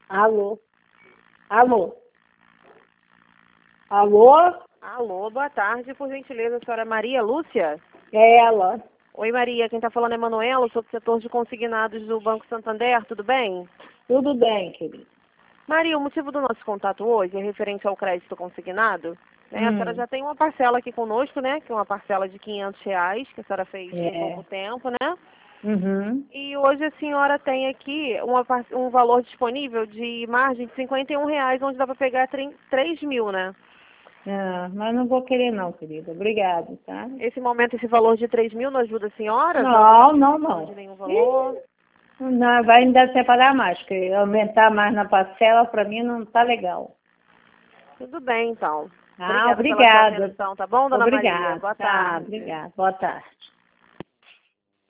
Alô? Alô? Alô? Alô, boa tarde, por gentileza, a senhora Maria Lúcia? É ela. Oi, Maria, quem está falando é Manuela, sou do setor de consignados do Banco Santander, tudo bem? Tudo bem, querido. Maria, o motivo do nosso contato hoje é referente ao crédito consignado. Né? A senhora já tem uma parcela aqui conosco, né? Que é uma parcela de R$ 500, que a senhora fez tem pouco tempo, né? Uhum. E hoje a senhora tem aqui um valor disponível de margem de R$ 51, onde dá para pegar 3 mil, né? Ah, mas não vou querer não, querida. Obrigado, tá? Esse momento, esse valor de 3 mil não ajuda a senhora? Não. De nenhum valor? Não, vai me dar separar mais, porque aumentar mais na parcela para mim não tá legal. Tudo bem, então. Ah, Obrigada pela sua obrigada. atenção, tá bom, dona Maria? Obrigada. Boa Tá, tarde. obrigada. Boa tarde.